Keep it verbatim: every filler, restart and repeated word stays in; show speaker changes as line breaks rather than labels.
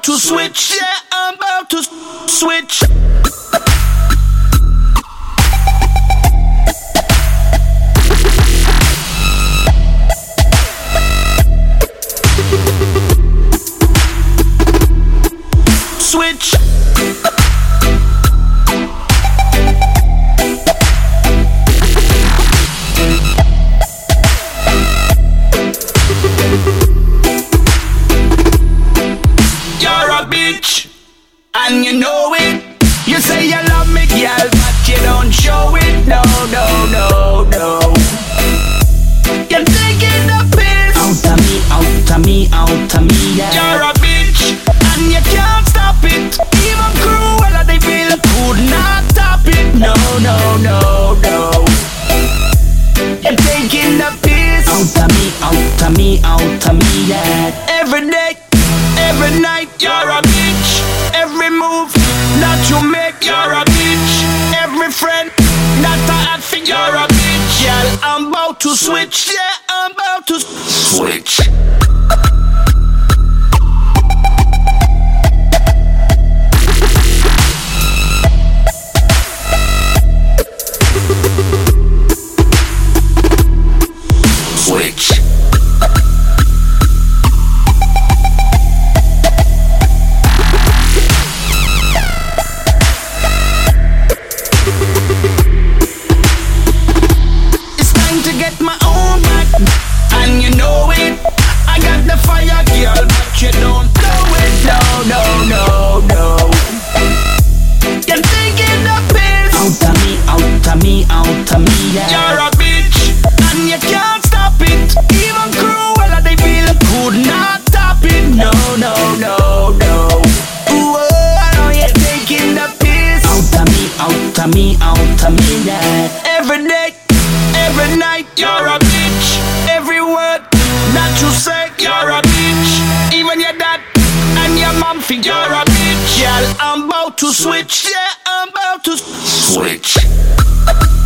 to switch. Yeah, I'm about to switch. Switch. You're a bitch, and you know it. You say you love me, girl, but you don't show it. No, no, no, no. You're taking the piss
Out of me, out of me, out of me, yeah.
You're a bitch, and you can't stop it. Even Cruella de Vil could not stop it. No, no, no, no. You're taking the piss
Out of me, out of me, out of me, yeah.
every day, every night. You're a bitch. Every move that you make, you're a bitch. Every friend that I had for, you're a bitch. Yeah, I'm about to switch. Yeah, I'm about to switch. Switch. It's time to get my own back, and you know it. I got the fire, girl, but you don't know it. No, no, no, no. You're taking the piss
Out of me, out of me, out of me, yeah.
You're a bitch, and you can't stop it. Even Cruella de Vil could not stop it. No, no, no, no. Ooh, oh, I know you're taking the piss
Out of me, out of me, out of me, yeah.
every day, every night. You're a bitch. Every word that you say, you're a bitch. Even your dad and your mom think you're a bitch. Yeah, I'm about to switch. Yeah, I'm about to switch.